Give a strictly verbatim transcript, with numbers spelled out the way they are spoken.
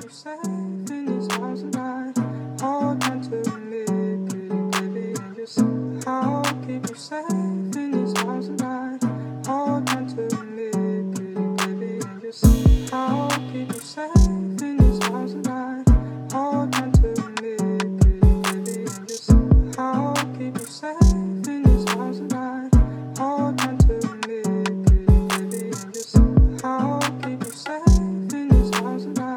keep you safe in these arms of mine. Hold on to me, pretty baby, and just I'll keep you safe in these arms of mine. Hold on to me, pretty baby, and just I'll keep you safe in these arms of mine. Hold on to me, pretty baby, and just I'll keep you safe in these arms of mine. Hold on to me, pretty baby, and just I'll keep you safe in these arms of mine.